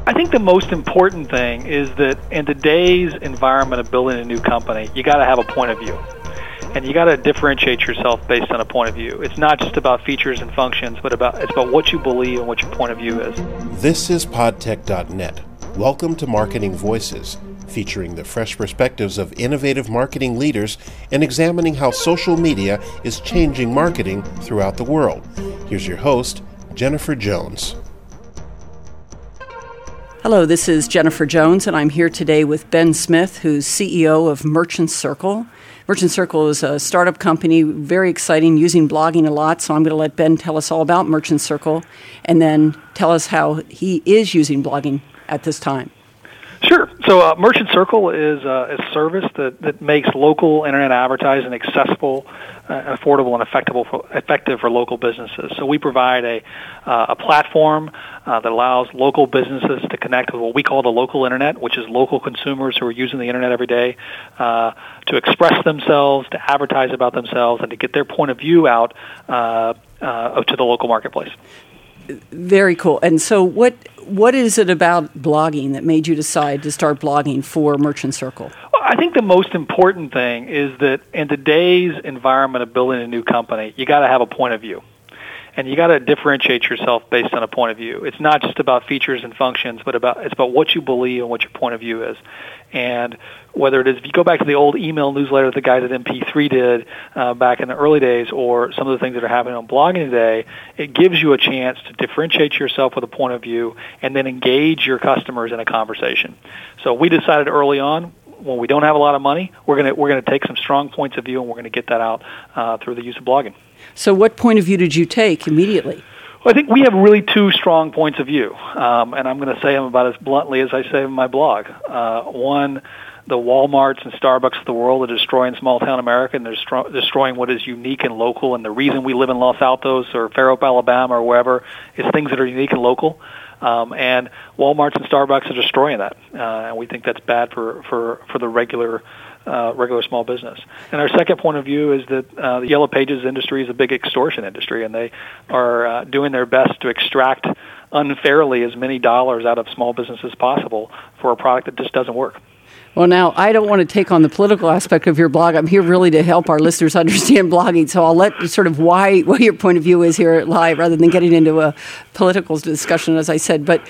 I think the most important thing is that in today's environment of building a new company, you got to have a point of view. And you got to differentiate yourself based on a point of view. It's not just about features and functions, but it's about what you believe and what your point of view is. This is podtech.net. Welcome to Marketing Voices, featuring the fresh perspectives of innovative marketing leaders and examining how social media is changing marketing throughout the world. Here's your host, Jennifer Jones. Hello, this is Jennifer Jones, and I'm here today with Ben Smith, who's CEO of Merchant Circle. Merchant Circle is a startup company, very exciting, using blogging a lot, so I'm going to let Ben tell us all about Merchant Circle and then tell us how he is using blogging at this time. Sure. So Merchant Circle is a service that makes local internet advertising accessible, affordable, and effective for local businesses. So we provide a platform that allows local businesses to connect with what we call the local internet, which is local consumers who are using the internet every day, to express themselves, to advertise about themselves, and to get their point of view out to the local marketplace. Very cool. And so what is it about blogging that made you decide to start blogging for Merchant Circle? Well, I think the most important thing is that in today's environment of building a new company, you got to have a point of view. And you got to differentiate yourself based on a point of view. It's not just about features and functions, but it's about what you believe and what your point of view is. And whether it is, if you go back to the old email newsletter that the guys at MP3 did back in the early days, or some of the things that are happening on blogging today, it gives you a chance to differentiate yourself with a point of view and then engage your customers in a conversation. So we decided early on, when we don't have a lot of money, we're going to take some strong points of view, and we're going to get that out through the use of blogging. So what point of view did you take immediately? Well, I think we have really two strong points of view, and I'm going to say them about as bluntly as I say in my blog. One, the Walmarts and Starbucks of the world are destroying small-town America, and they're destroying what is unique and local, and the reason we live in Los Altos or Fairhope, Alabama, or wherever is things that are unique and local. And Walmarts and Starbucks are destroying that, and we think that's bad for the regular small business. And our second point of view is that the Yellow Pages industry is a big extortion industry, and they are doing their best to extract unfairly as many dollars out of small businesses as possible for a product that just doesn't work. Well, now, I don't want to take on the political aspect of your blog. I'm here really to help our listeners understand blogging, so I'll let sort of why your point of view is here live rather than getting into a political discussion, as I said. But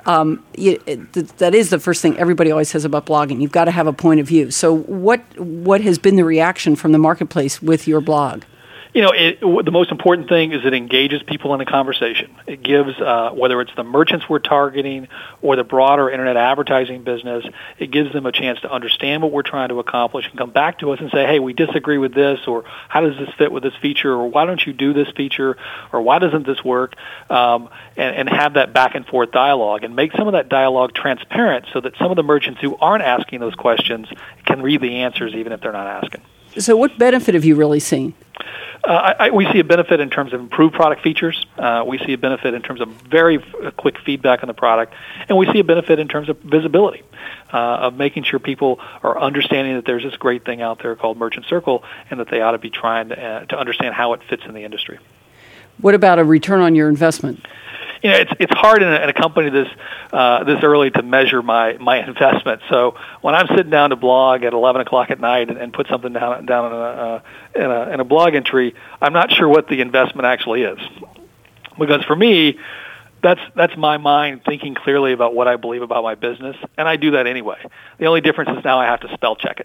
that is the first thing everybody always says about blogging. You've got to have a point of view. So what has been the reaction from the marketplace with your blog? You know, the most important thing is it engages people in a conversation. It gives, whether it's the merchants we're targeting or the broader internet advertising business, it gives them a chance to understand what we're trying to accomplish and come back to us and say, hey, we disagree with this, or how does this fit with this feature, or why don't you do this feature, or why doesn't this work, and have that back and forth dialogue and make some of that dialogue transparent so that some of the merchants who aren't asking those questions can read the answers even if they're not asking. So what benefit have you really seen? We see a benefit in terms of improved product features. We see a benefit in terms of very quick feedback on the product. And we see a benefit in terms of visibility, of making sure people are understanding that there's this great thing out there called Merchant Circle and that they ought to be trying to understand how it fits in the industry. What about a return on your investment? You know, it's hard in a company this early to measure my investment. So when I'm sitting down to blog at 11 o'clock at night and put something down in a blog entry, I'm not sure what the investment actually is, because for me, that's my mind thinking clearly about what I believe about my business, and I do that anyway. The only difference is now I have to spell check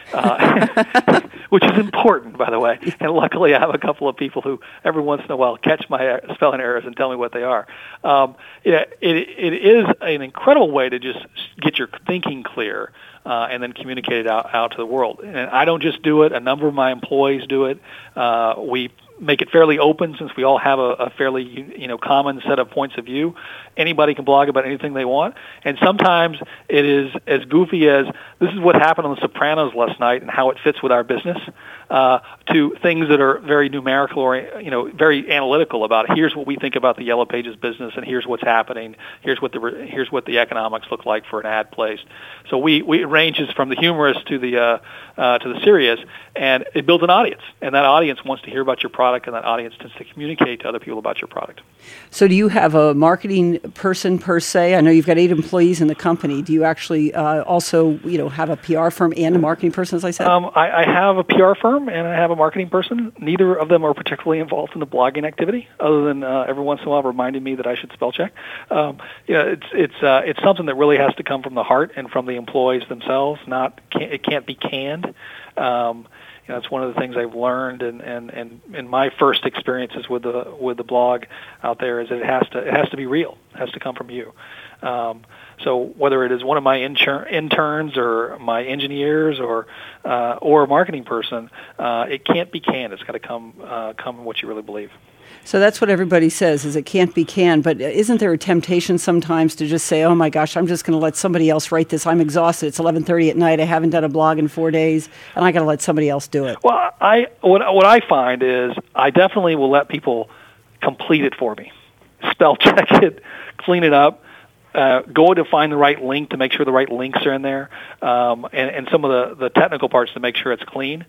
it, which is important, by the way. And luckily, I have a couple of people who every once in a while catch my spelling errors and tell me what they are. It is an incredible way to just get your thinking clear and then communicate it out to the world. And I don't just do it. A number of my employees do it. We make it fairly open since we all have a fairly common set of points of view. Anybody can blog about anything they want, and sometimes it is as goofy as this is what happened on The Sopranos last night and how it fits with our business, to things that are very numerical or very analytical about here's what we think about the Yellow Pages business and here's what's happening. Here's what the economics look like for an ad placed. So it ranges from the humorous to the serious, and it builds an audience, and that audience wants to hear about your product product, and that audience tends to communicate to other people about your product. So do you have a marketing person per se? I know you've got 8 employees in the company. Do you actually also have a PR firm and a marketing person, as I said? I have a PR firm and I have a marketing person. Neither of them are particularly involved in the blogging activity, other than every once in a while reminding me that I should spell check. It's something that really has to come from the heart and from the employees themselves. It can't be canned. That's one of the things I've learned, and in my first experiences with the blog out there is that it has to be real. It has to come from you. So whether it is one of my interns or my engineers or a marketing person, it can't be canned. It's got to come in what you really believe. So that's what everybody says, is it can't be canned. But isn't there a temptation sometimes to just say, oh, my gosh, I'm just going to let somebody else write this. I'm exhausted. It's 11:30 at night. I haven't done a blog in 4 days, and I got to let somebody else do it. Well, what I find is I definitely will let people complete it for me, spell check it, clean it up, go to find the right link to make sure the right links are in there, and some of the technical parts to make sure it's clean.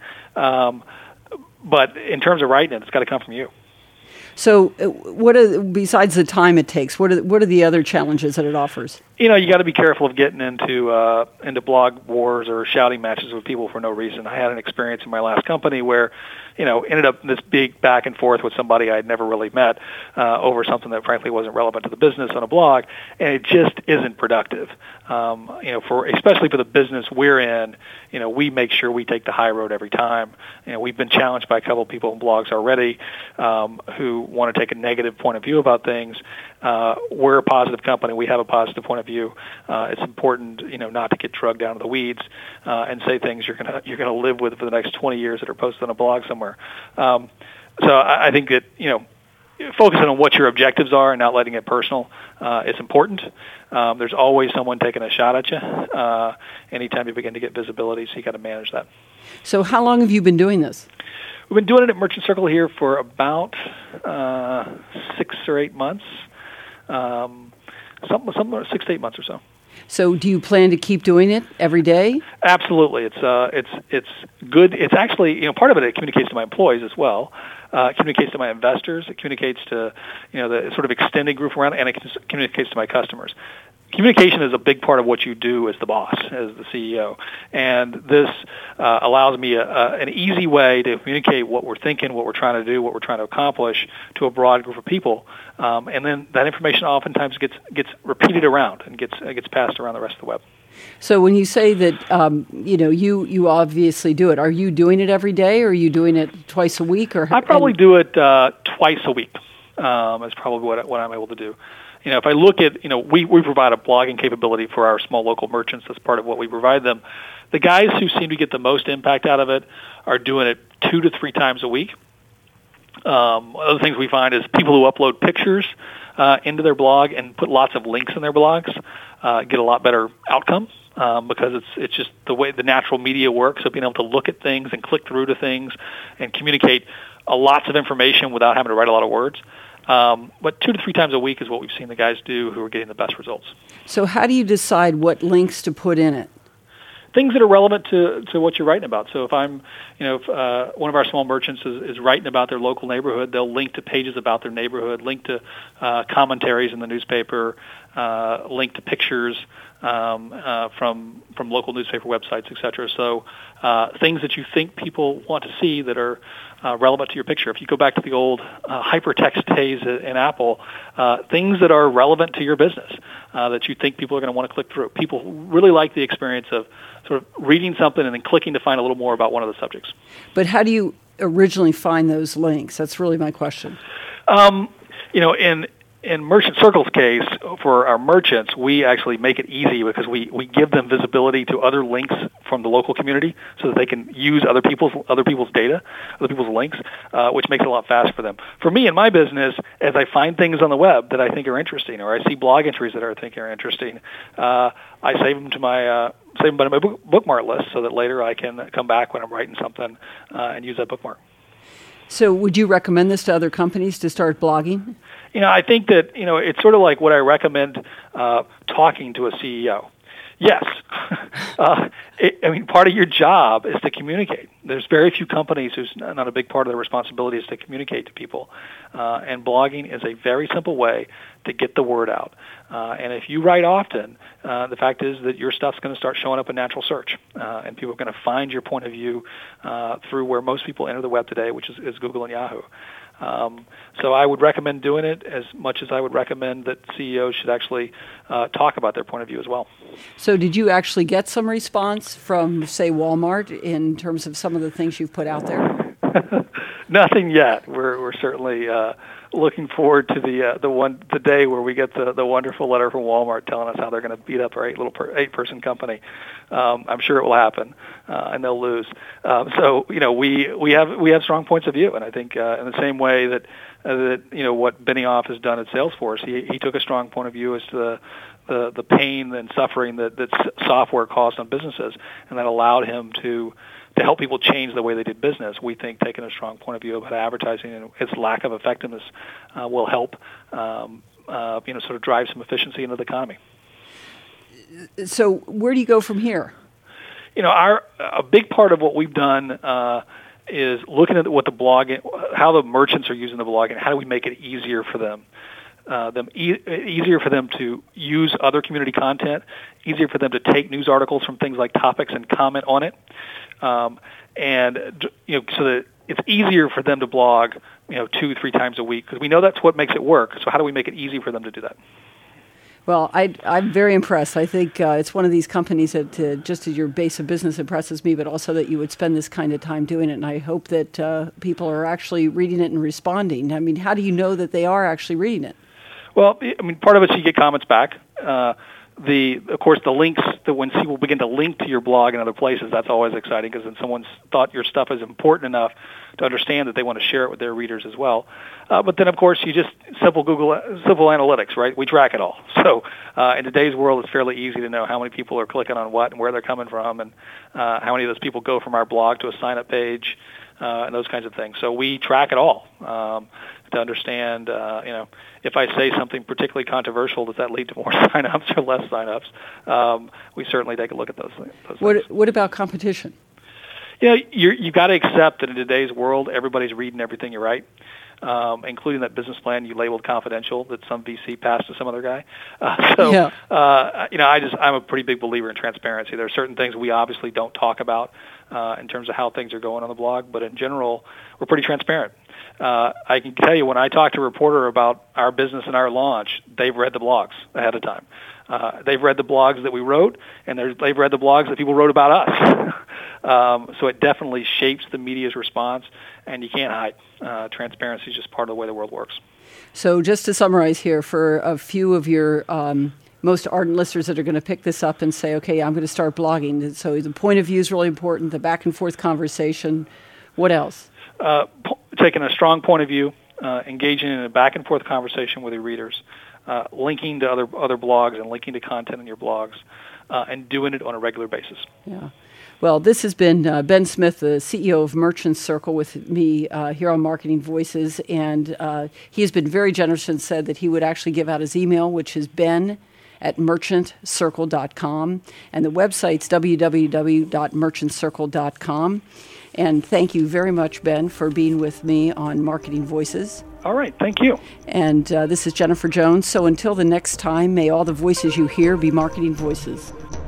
But in terms of writing it, it's got to come from you. So besides the time it takes, what are the other challenges that it offers? You got to be careful of getting into blog wars or shouting matches with people for no reason. I had an experience in my last company where, ended up in this big back and forth with somebody I'd never really met over something that frankly wasn't relevant to the business on a blog, and it just isn't productive. Especially for the business we're in, we make sure we take the high road every time. We've been challenged by a couple of people in blogs already who want to take a negative point of view about things. We're a positive company. We have a positive point of view. It's important, not to get drugged down to the weeds and say things you're gonna live with for the next 20 years that are posted on a blog somewhere. So I think that focusing on what your objectives are and not letting it personal is important. There's always someone taking a shot at you anytime you begin to get visibility, so you got to manage that. So how long have you been doing this? We've been doing it at Merchant Circle here for about 6 or 8 months, something 6 to 8 months or so. So do you plan to keep doing it every day? Absolutely. It's good. It's actually, part of it communicates to my employees as well. It communicates to my investors. It communicates to, the sort of extended group around, and it communicates to my customers. Communication is a big part of what you do as the boss, as the CEO, and this allows me an easy way to communicate what we're thinking, what we're trying to do, what we're trying to accomplish to a broad group of people, and then that information oftentimes gets repeated around and gets passed around the rest of the web. So when you say that, you obviously do it, are you doing it every day, or are you doing it twice a week? Or I probably do it twice a week. Is probably what I'm able to do. If I look at, we provide a blogging capability for our small local merchants. That's part of what we provide them. The guys who seem to get the most impact out of it are doing it 2 to 3 times a week. Other things we find is people who upload pictures into their blog and put lots of links in their blogs get a lot better outcome because it's just the way the natural media works. So being able to look at things and click through to things and communicate lots of information without having to write a lot of words. But 2 to 3 times a week is what we've seen the guys do who are getting the best results. So how do you decide what links to put in it? Things that are relevant to what you're writing about. So if I'm, if one of our small merchants is writing about their local neighborhood, they'll link to pages about their neighborhood, link to commentaries in the newspaper, link to pictures from local newspaper websites, et cetera. So things that you think people want to see that are relevant to your picture. If you go back to the old hypertext days in Apple, things that are relevant to your business that you think people are going to want to click through. People really like the experience of sort of reading something and then clicking to find a little more about one of the subjects. But how do you originally find those links? That's really my question. In Merchant Circle's case, for our merchants, we actually make it easy because we give them visibility to other links from the local community so that they can use other people's data, other people's links, which makes it a lot faster for them. For me in my business, as I find things on the web that I think are interesting, or I see blog entries that I think are interesting, I save them to my bookmark list so that later I can come back when I'm writing something and use that bookmark. So would you recommend this to other companies to start blogging? I think that, it's sort of like what I recommend talking to a CEO. Yes. Part of your job is to communicate. There's very few companies whose not a big part of their responsibility is to communicate to people. And blogging is a very simple way to get the word out. And if you write often, the fact is that your stuff's going to start showing up in natural search. And people are going to find your point of view through where most people enter the web today, which is Google and Yahoo. So I would recommend doing it as much as I would recommend that CEOs should actually talk about their point of view as well. So did you actually get some response from, say, Walmart in terms of some of the things you've put out there? Nothing yet. We're certainly looking forward to the day where we get the wonderful letter from Walmart telling us how they're going to beat up our eight-person company. I'm sure it will happen, and they'll lose. So we have strong points of view, and I think in the same way that what Benioff has done at Salesforce, he took a strong point of view as to the pain and suffering that software caused on businesses, and that allowed him to help people change the way they did business. We think taking a strong point of view about advertising and its lack of effectiveness will help sort of drive some efficiency into the economy. So where do you go from here? A big part of what we've done is looking at what the blog, how the merchants are using the blog, and how do we make it easier for them. Easier for them to use other community content, easier for them to take news articles from things like topics and comment on it, so that it's easier for them to blog, 2-3 times a week, because we know that's what makes it work. So how do we make it easy for them to do that? Well, I'm very impressed. I think it's one of these companies that just as your base of business impresses me, but also that you would spend this kind of time doing it. And I hope that people are actually reading it and responding. I mean, how do you know that they are actually reading it? Well, part of it is you get comments back. Of course, the links, that when people begin to link to your blog in other places, that's always exciting, because then someone's thought your stuff is important enough to understand that they want to share it with their readers as well. But then, of course, you just simple analytics, right? We track it all. So in today's world, it's fairly easy to know how many people are clicking on what and where they're coming from, and how many of those people go from our blog to a sign-up page, and those kinds of things. So we track it all to understand, if I say something particularly controversial, does that lead to more sign-ups or less sign-ups? We certainly take a look at those things. What about competition? You've got to accept that in today's world, everybody's reading everything you write, including that business plan you labeled confidential that some VC passed to some other guy. I'm a pretty big believer in transparency. There are certain things we obviously don't talk about in terms of how things are going on the blog, but in general, we're pretty transparent. I can tell you, when I talk to a reporter about our business and our launch, they've read the blogs ahead of time. They've read the blogs that we wrote, and they've read the blogs that people wrote about us. So it definitely shapes the media's response, and you can't hide. Transparency is just part of the way the world works. So just to summarize here, for a few of your most ardent listeners that are going to pick this up and say, okay, I'm going to start blogging. So the point of view is really important, the back and forth conversation. What else? Taking a strong point of view, engaging in a back and forth conversation with your readers, linking to other blogs and linking to content in your blogs, and doing it on a regular basis. Yeah. Well, this has been Ben Smith, the CEO of Merchant Circle, with me here on Marketing Voices, and he has been very generous and said that he would actually give out his email, which is ben@merchantcircle.com, and the website's www.merchantcircle.com. And thank you very much, Ben, for being with me on Marketing Voices. All right, thank you. And this is Jennifer Jones. So until the next time, may all the voices you hear be marketing voices.